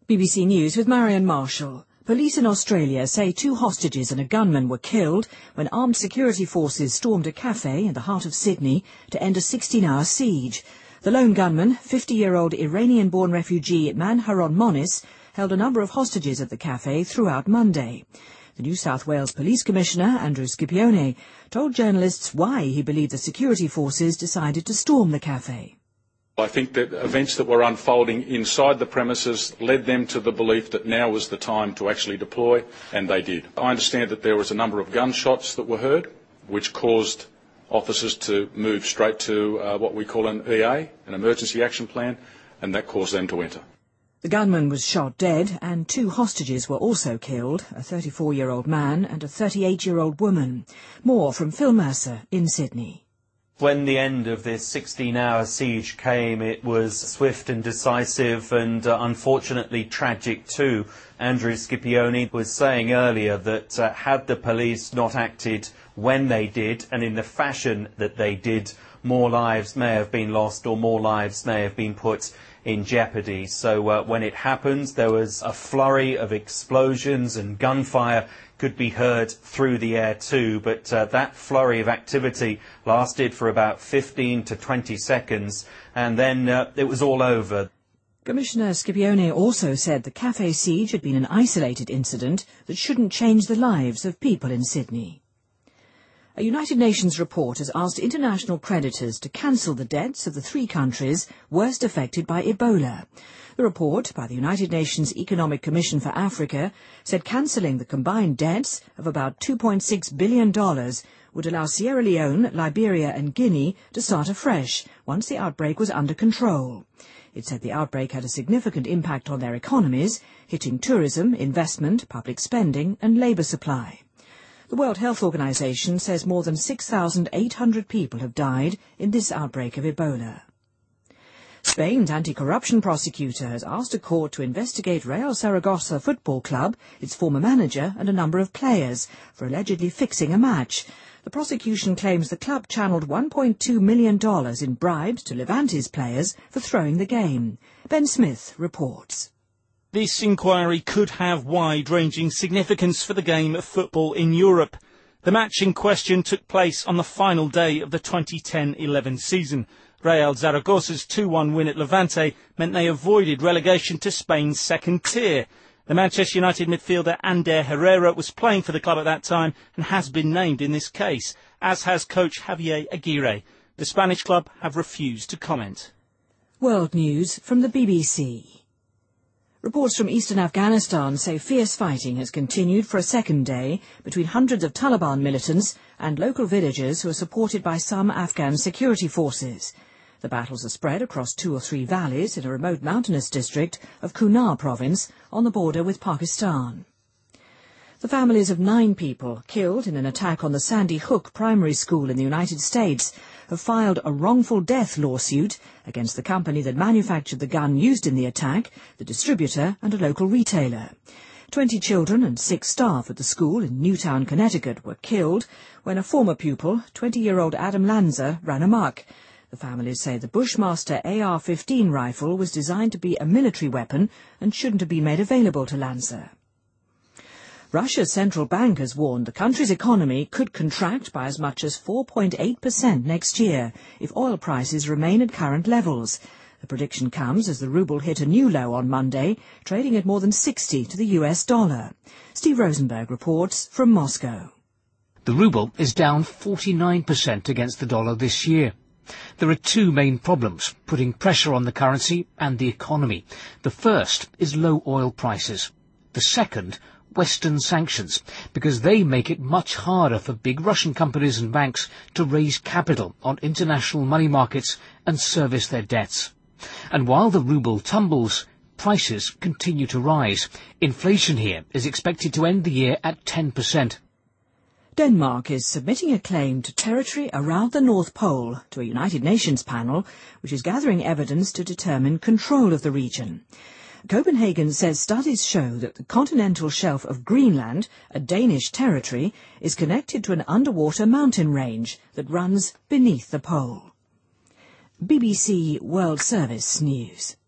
BBC News with Marion Marshall. Police in Australia say 2 hostages and a gunman were killed when armed security forces stormed a cafe in the heart of Sydney to end a 16-hour siege. The lone gunman, 50-year-old Iranian-born refugee Manharon Monis, held a number of hostages at the cafe throughout Monday. The New South Wales Police Commissioner, Andrew Scipione, told journalists why he believed the security forces decided to storm the cafe. I think that events that were unfolding inside the premises led them to the belief that now was the time to actually deploy, and they did. I understand that there was a number of gunshots that were heard, which caused officers to move straight to what we call an EA, an emergency action plan, and that caused them to enter. The gunman was shot dead, and 2 hostages were also killed, a 34-year-old man and a 38-year-old woman. More from Phil Mercer in Sydney. When the end of this 16-hour siege came, it was swift and decisive and unfortunately tragic too. Andrew Scipione was saying earlier that had the police not acted when they did and in the fashion that they did, more lives may have been lost or more lives may have been put in jeopardy. So when it happened, there was a flurry of explosions and gunfire could be heard through the air too, but that flurry of activity lasted for about 15 to 20 seconds, and then it was all over. Commissioner Scipione also said the cafe siege had been an isolated incident that shouldn't change the lives of people in Sydney. A United Nations report has asked international creditors to cancel the debts of the 3 countries worst affected by Ebola. The report by the United Nations Economic Commission for Africa said cancelling the combined debts of about $2.6 billion would allow Sierra Leone, Liberia and Guinea to start afresh once the outbreak was under control. It said the outbreak had a significant impact on their economies, hitting tourism, investment, public spending and labour supply. The World Health Organization says more than 6,800 people have died in this outbreak of Ebola. Spain's anti-corruption prosecutor has asked a court to investigate Real Zaragoza Football Club, its former manager and a number of players, for allegedly fixing a match. The prosecution claims the club channelled $1.2 million in bribes to Levante's players for throwing the game. Ben Smith reports. This inquiry could have wide-ranging significance for the game of football in Europe. The match in question took place on the final day of the 2010-11 season. Real Zaragoza's 2-1 win at Levante meant they avoided relegation to Spain's second tier. The Manchester United midfielder Ander Herrera was playing for the club at that time and has been named in this case, as has coach Javier Aguirre. The Spanish club have refused to comment. World News from the BBC. Reports from eastern Afghanistan say fierce fighting has continued for a second day between hundreds of Taliban militants and local villagers who are supported by some Afghan security forces. The battles are spread across 2 or 3 valleys in a remote mountainous district of Kunar province on the border with Pakistan. The families of 9 people killed in an attack on the Sandy Hook Primary School in the United States have filed a wrongful death lawsuit against the company that manufactured the gun used in the attack, the distributor and a local retailer. 20 children and 6 staff at the school in Newtown, Connecticut were killed when a former pupil, 20-year-old Adam Lanza, ran amok. The families say the Bushmaster AR-15 rifle was designed to be a military weapon and shouldn't have been made available to Lanza. Russia's central bank has warned the country's economy could contract by as much as 4.8% next year if oil prices remain at current levels. The prediction comes as the ruble hit a new low on Monday, trading at more than 60 to the US dollar. Steve Rosenberg reports from Moscow. The ruble is down 49% against the dollar this year. There are 2 main problems putting pressure on the currency and the economy. The first is low oil prices. The second, Western sanctions, because they make it much harder for big Russian companies and banks to raise capital on international money markets and service their debts. And while the ruble tumbles, prices continue to rise. Inflation here is expected to end the year at 10%. Denmark is submitting a claim to territory around the North Pole to a United Nations panel, which is gathering evidence to determine control of the region. Copenhagen says studies show that the continental shelf of Greenland, a Danish territory, is connected to an underwater mountain range that runs beneath the pole. BBC World Service News.